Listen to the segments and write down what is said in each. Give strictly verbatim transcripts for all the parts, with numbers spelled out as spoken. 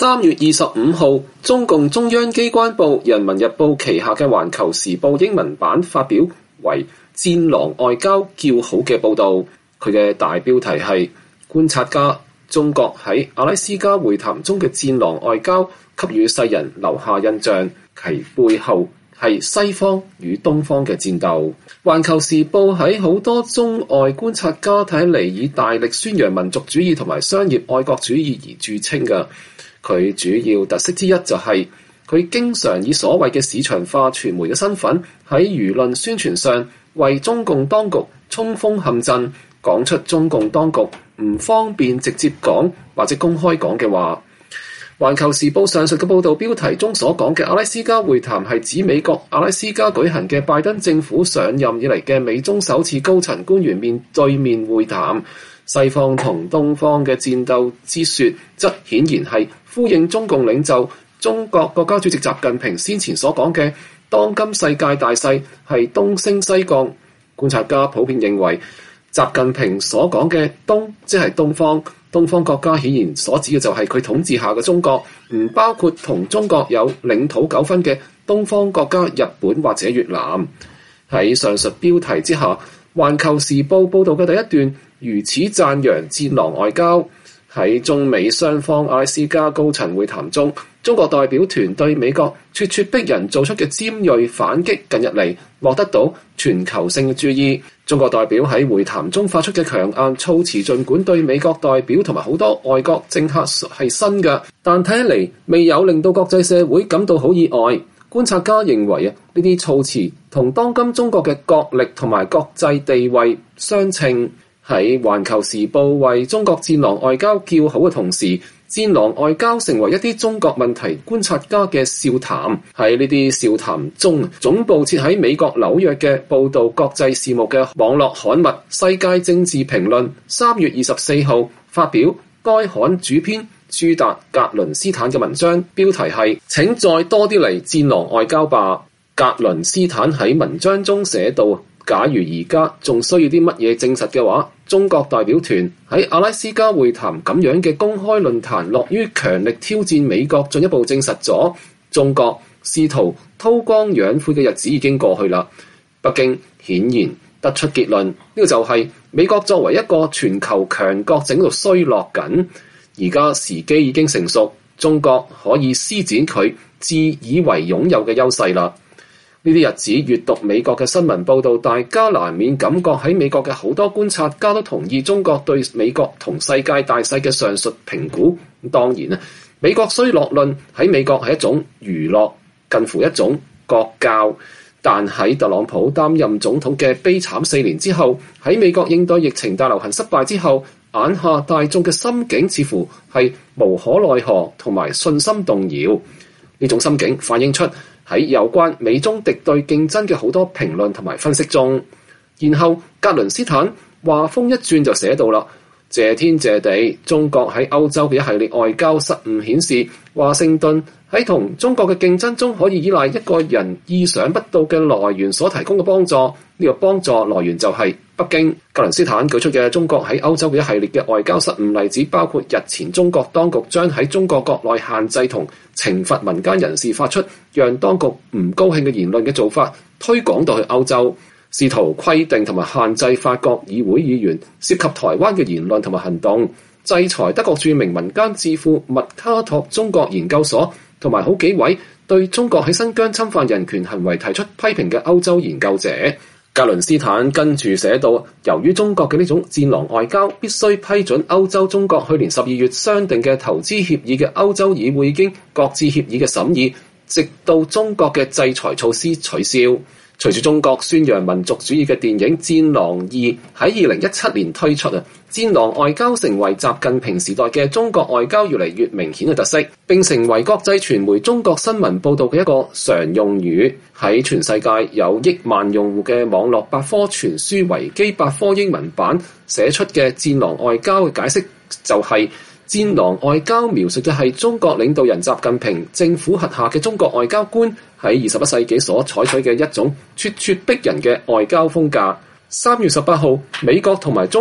三月二十五號，中共中央機關報《人民日報》旗下嘅《環球時報》英文版發表為戰狼外交叫好嘅報導。佢嘅大標題係觀察家，中國喺阿拉斯加會談中嘅戰狼外交給予世人留下印象，其背後係西方與東方嘅戰鬥。環球時報喺好多中外觀察家睇嚟以大力宣揚民族主義同埋商業愛國主義而著稱嘅。佢主要特色之一就係佢經常以所謂嘅市場化傳媒嘅身份喺輿論宣傳上為中共當局衝鋒陷陣，講出中共當局唔方便直接講或者公開講嘅話。環球時報上述嘅報導標題中所講嘅阿拉斯加會談係指美國阿拉斯加舉行嘅拜登政府上任以嚟嘅美中首次高層官員面對面會談。西方同東方嘅戰鬥之說則顯然係呼應中共領袖中國國家主席習近平先前所講嘅當今世界大勢係東升西降。觀察家普遍認為習近平所講嘅東即係東方，東方國家顯然所指嘅就係佢統治下嘅中國，唔包括同中國有領土糾紛嘅東方國家日本或者越南。喺上述標題之下，環球時報報導嘅第一段如此讚揚戰狼外交。喺中美雙方阿拉斯加高層會談中，中國代表團對美國咄咄逼人做出嘅尖銳反擊近日嚟獲得到全球性嘅注意。中國代表喺會談中發出嘅強硬措辭，儘管對美國代表同埋好多外國政客係新嘅，但睇起嚟未有令到國際社會感到好意外。觀察家認為啊，呢啲措辭同當今中國嘅國力同埋國際地位相稱。喺環球時報為中國戰狼外交叫好嘅同時，戰狼外交成為一啲中國問題觀察家嘅笑談。喺呢啲笑談中，總部設喺美國紐約嘅報導國際事務嘅網絡刊物《世界政治評論》三月二十四號發表該刊主編朱達格倫斯坦嘅文章，標題係請再多啲嚟戰狼外交吧。格倫斯坦喺文章中寫道，假如而家仲需要啲乜嘢證實嘅話，中國代表團喺阿拉斯加會談咁樣嘅公開論壇樂於強力挑戰美國，進一步證實咗中國試圖韜光養晦嘅日子已經過去啦。北京顯然得出結論，呢個就係美國作為一個全球強國正喺度衰落緊，而家時機已經成熟，中國可以施展佢自以為擁有嘅優勢啦。呢啲日子閱讀美國嘅新聞報導，大家難免感覺喺美國嘅好多觀察家都同意中國對美國同世界大勢嘅上述評估。當然啊，美國衰落論喺美國係一種娛樂，近乎一種國教。但喺特朗普擔任總統嘅悲慘四年之後，喺美國應對疫情大流行失敗之後，眼下大眾嘅心境似乎係無可奈何同埋信心動搖。呢種心境反映出喺有關美中敵對競爭嘅好多評論同埋分析中。然後格倫斯坦話風一轉就寫到啦，謝天謝地，中國喺歐洲嘅一系列外交失誤顯示，華盛頓喺同中國嘅競爭中可以依賴一個人意想不到嘅來源所提供嘅幫助。呢個幫助來源就係北京。格倫斯坦舉出嘅中國喺歐洲嘅一系列嘅外交失誤例子，包括日前中國當局將喺中國國內限制同懲罰民間人士發出讓當局唔高興嘅言論嘅做法推廣到去歐洲，試圖規定同埋限制法國議會議員涉及台灣嘅言論同埋行動，制裁德國著名民間智庫麥卡托中國研究所同埋好幾位對中國喺新疆侵犯人權行為提出批評嘅歐洲研究者。格倫斯坦跟住寫到，由於中國嘅呢種戰狼外交必須批准歐洲中國去年十二月商定嘅投資協議嘅歐洲議會已經擱置協議嘅審議，直到中國嘅制裁措施取消。隨住中國宣揚民族主義嘅電影《戰狼二》喺二零一七年推出啊，戰狼外交成為習近平時代嘅中國外交越嚟越明顯嘅特色，並成為國際傳媒中國新聞報導嘅一個常用語。喺全世界有億萬用戶嘅網絡百科全書維基百科英文版寫出嘅戰狼外交嘅解釋就係、是，戰狼外交描述嘅係中國領導人習近平政府轄下嘅中國外交官喺二十一世紀所採取嘅一種咄咄逼人嘅外交風格。三月十八號，美國同埋中國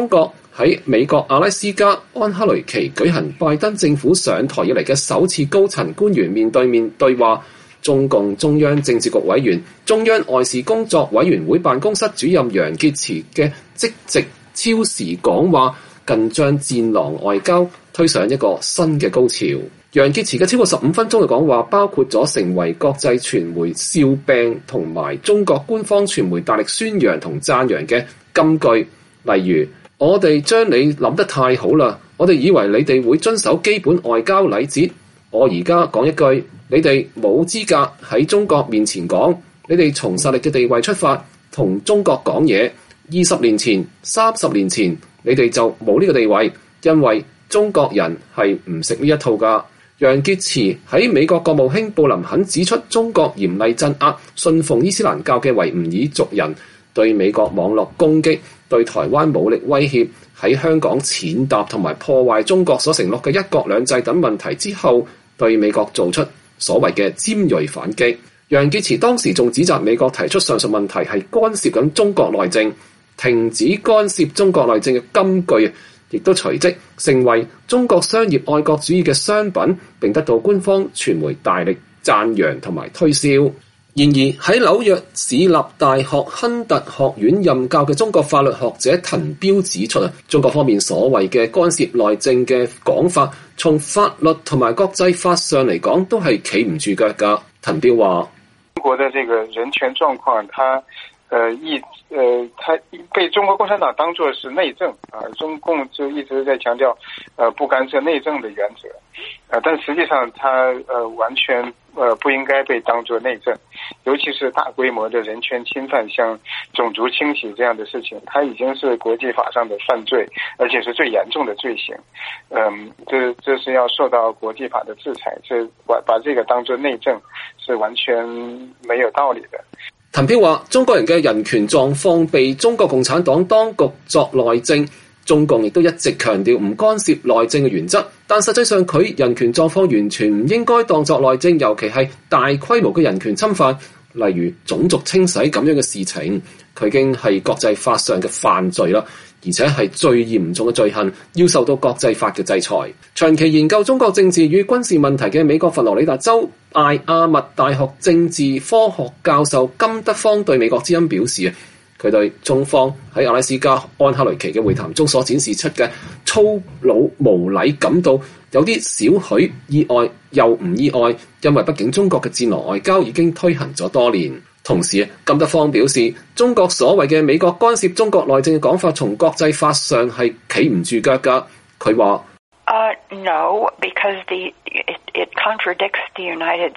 喺美國阿拉斯加安克雷奇舉行拜登政府上台以嚟嘅首次高層官員面對面對話。中共中央政治局委員、中央外事工作委員會辦公室主任楊潔篪嘅即席超時講話，更將戰狼外交推上一個新嘅高潮。楊潔篪嘅超過十五分鐘嘅講話，包括咗成為國際傳媒笑柄同埋中國官方傳媒大力宣揚同讚揚嘅金句，例如我哋將你諗得太好啦，我哋以為你哋會遵守基本外交禮節。我而家講一句，你哋冇資格喺中國面前講，你哋從實力嘅地位出發同中國講嘢。二十年前、三十年前，你哋就冇呢個地位，因為中國人係唔食呢一套㗎。楊潔篪喺美國國務卿布林肯指出，中國嚴厲鎮壓信奉伊斯蘭教嘅維吾爾族人，對美國網絡攻擊、對台灣武力威脅、喺香港踐踏同埋破壞中國所承諾嘅一國兩制等問題之後，對美國做出所謂嘅尖銳反擊。楊潔篪當時仲指責美國提出上述問題係干涉緊中國內政，停止干涉中國內政嘅金句，亦都隨即成為中國商業愛國主義嘅商品，並得到官方傳媒大力讚揚同埋推銷。然而喺紐約市立大學亨特學院任教嘅中國法律學者滕彪指出啊，中國方面所謂嘅干涉內政嘅講法，從法律同埋國際法上嚟講都係企唔住腳噶。滕彪話： 中國的這個人權狀況，它呃一呃，它被中國共產黨當作是內政啊，中共就一直在強調呃不干涉內政的原則，呃，但實際上它呃完全呃不應該被當作內政，尤其是大規模的人權侵犯，像種族清洗這樣的事情，它已經是國際法上的犯罪，而且是最嚴重的罪行。嗯，這這是要受到國際法的制裁，這把把這個當作內政是完全沒有道理的。 滕彪話：中國人嘅人權狀況被中國共產黨當局作內政，中共亦都一直強調唔干涉內政嘅原則，但實際上佢人權狀況完全唔應該當作內政，尤其係大規模嘅人權侵犯，例如種族清洗咁樣嘅事情，佢已經係國際法上嘅犯罪啦，而且係最嚴重嘅罪行，要受到國際法嘅制裁。長期研究中國政治與軍事問題嘅美國佛羅里達州艾亞密大學政治科學教授金德芳對美國之音表示啊，佢對中方喺阿拉斯加安克雷奇嘅會談中所展示出嘅粗魯無禮感到有啲少許意外又唔意外，因為畢竟中國嘅戰狼外交已經推行咗多年。同時，金德芳表示，中國所謂嘅美國干涉中國內政嘅講法，從國際法上係企唔住腳㗎。佢話 ：Uh, no, because the it, it contradicts the United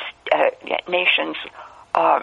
Nations uh,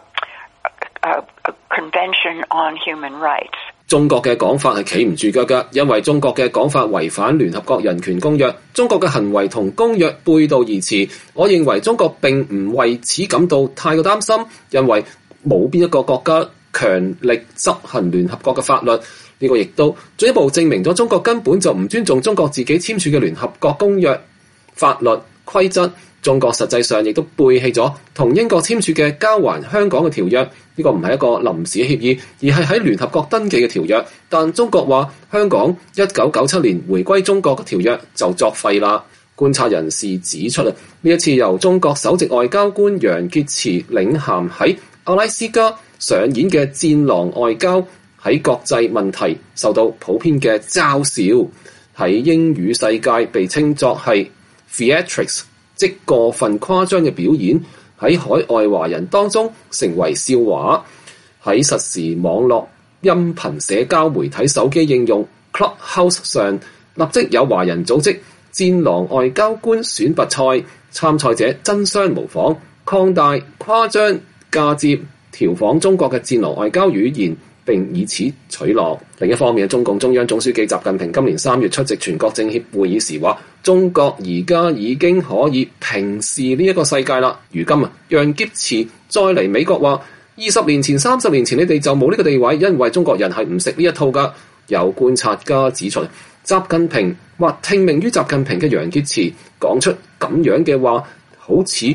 uh, Convention on Human Rights。 中國嘅講法係企唔住腳㗎，因為中國嘅講法違反聯合國人權公約，中國嘅行為同公約背道而馳。我認為中國並唔為此感到太過擔心，因為冇邊一個國家強力執行聯合國嘅法律，呢個亦都進一步證明咗中國根本就唔尊重中國自己簽署嘅聯合國公約法律規則。中國實際上亦都背棄咗同英國簽署嘅交還香港嘅條約，呢個唔係一個臨時協議，而係喺聯合國登記嘅條約。但中國話香港一九九七年回歸中國嘅條約就作廢啦。觀察人士指出啊，呢一次由中國首席外交官楊潔篪領銜喺阿拉斯加上演嘅戰狼外交，喺國際問題受到普遍嘅嘲笑，喺英語世界被稱作係 theatrics， 即過分誇張嘅表演，喺海外華人當中成為笑話。喺實時網絡音頻社交媒體手機應用 Clubhouse 上，立即有華人組織戰狼外交官選拔賽，參賽者爭相模仿、擴大、誇張、嫁接、調仿中國嘅戰狼外交語言，並以此取樂。另一方面，中共中央總書記習近平今年三月出席全國政協會議時話：中國而家已經可以平視呢一個世界啦。如今啊，楊潔篪再嚟美國話：二十年前、三十年前你哋就冇呢個地位，因為中國人係唔食呢一套㗎。有觀察家指出，習近平或聽命於習近平嘅楊潔篪講出咁樣嘅話，好似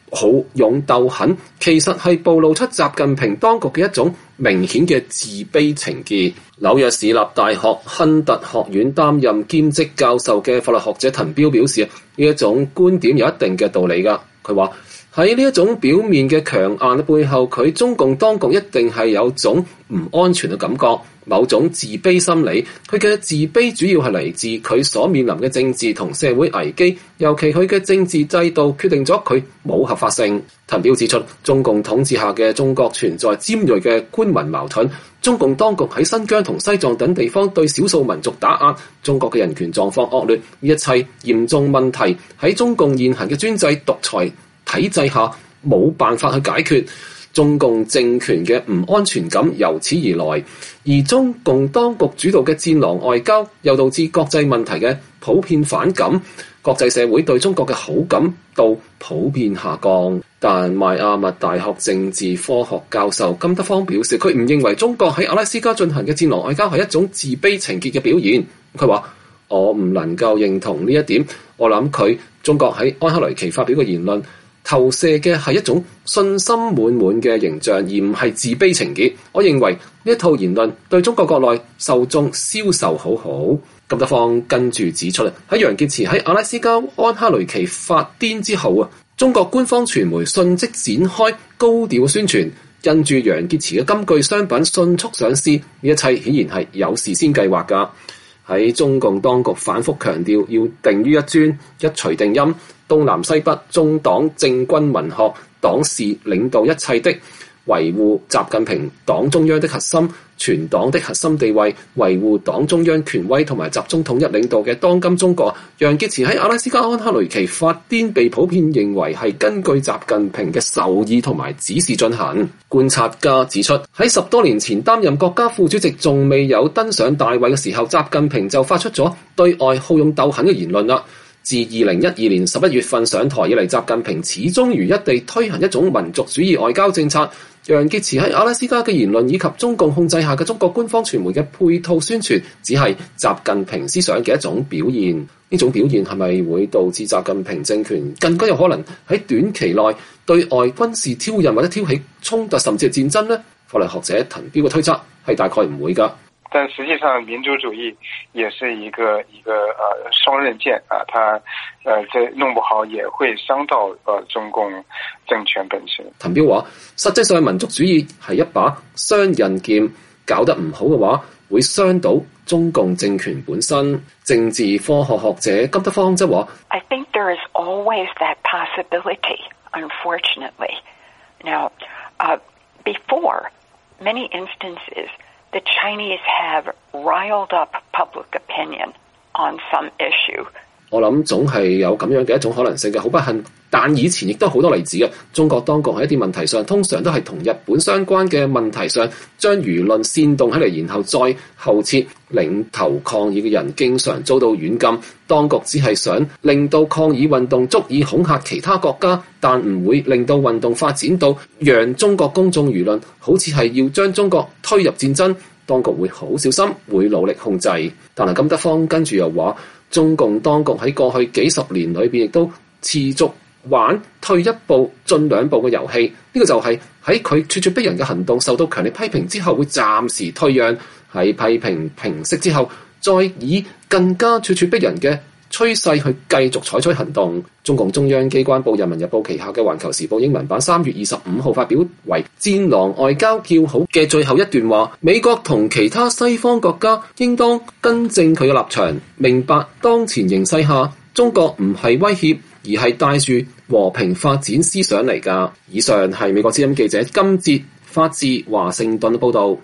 好勇鬥狠，其實係暴露出習近平當局嘅一種明顯嘅自卑情結。紐約市立大學亨特學院擔任兼職教授嘅法律學者滕彪表示，呢一種觀點有一定嘅道理㗎。佢話喺呢一種表面嘅強硬嘅背後，佢中共當局一定係有種唔安全嘅感覺，某種自卑心理。佢嘅自卑主要係嚟自佢所面臨嘅政治同社會危機，尤其佢嘅政治制度決定咗佢冇合法性。滕彪指出，中共統治下嘅中國存在尖銳嘅官民矛盾，中共當局喺新疆同西藏等地方對少數民族打壓，中國嘅人權狀況惡劣，呢一切嚴重問題喺中共現行嘅專制獨裁體制下冇辦法去解決，中共政權嘅唔安全感由此而來，而中共當局主導嘅戰狼外交又導致國際問題嘅普遍反感，國際社會對中國嘅好感度普遍下降。但邁阿密大學政治科學教授金德芳表示，佢唔認為中國喺阿拉斯加進行嘅戰狼外交係一種自卑情結嘅表現。佢話：我唔能夠認同呢一點，我諗佢中國喺安克雷奇發表嘅言論投射嘅係一種信心滿滿嘅形象，而唔係自卑情結。我認為呢一套言論對中國國內受眾銷售好好。金德芳跟住指出，喺楊潔篪喺阿拉斯加安克雷奇發癲之後啊，中國官方傳媒迅即展開高調宣傳，印住楊潔篪嘅金句商品迅速上市，呢一切顯然係有事先計劃㗎。喺中共當局反覆強調要定於一尊，一錘定音，東南西北中黨政軍民學黨是領導一切的，維護習近平黨中央的核心，全黨的核心地位，維護黨中央權威同埋集中統一領導嘅當今中國，楊潔篪喺阿拉斯加安克雷奇發癲，被普遍認為係根據習近平嘅授意同埋指示進行。觀察家指出，喺十多年前擔任國家副主席仲未有登上大位嘅時候，習近平就發出咗對外好勇鬥狠嘅言論啦。自二零一二年十一月份上台以嚟，習近平始終如一地推行一種民族主義外交政策。楊潔篪喺阿拉斯加嘅言論以及中共控制下嘅中國官方傳媒嘅配套宣傳，只係習近平思想嘅一種表現。呢種表現係咪會導致習近平政權更加有可能喺短期內對外軍事挑釁或者挑起衝突甚至係戰爭呢？法律學者滕彪嘅推測係大概唔會㗎。 但實際上，民族主義也是一個一個呃雙刃劍啊，它呃這弄不好也會傷到呃中共政權本身。 滕彪話：實際上民族主義係一把雙刃劍，搞得唔好嘅話，會傷到中共政權本身。政治科學學者金德芳則話 I think there is always that possibility, unfortunately. Now, uh, before many instances, the Chinese have riled up public opinion on some issue. 我諗總係有咁樣嘅一種可能性嘅，好不幸。但以前亦都好多例子嘅，中國當局喺一啲問題上，通常都係同日本相關嘅問題上，將輿論煽動起嚟，然後再後撤。領頭抗議嘅人經常遭到軟禁，當局只係想令到抗議運動足以恐嚇其他國家，但唔會令到運動發展到讓中國公眾輿論好似係要將中國推入戰爭。當局會好小心，會努力控制。但係金德芳跟住又話，中共當局喺過去幾十年裏邊亦都持續玩退一步進兩步嘅遊戲，呢、這個就係喺佢咄咄逼人嘅行動受到強烈批評之後，會暫時退讓；喺批評平息之後，再以更加咄咄逼人嘅趨勢去繼續採取行動。中共中央機關報《人民日報》旗下嘅《環球時報》英文版三月二十五號發表為《戰狼外交叫好》嘅最後一段話：美國同其他西方國家應當更正佢嘅立場，明白當前形勢下，中國唔係威脅，而係帶住和平發展思想嚟㗎。以上係美國之音記者金哲發自華盛頓報導。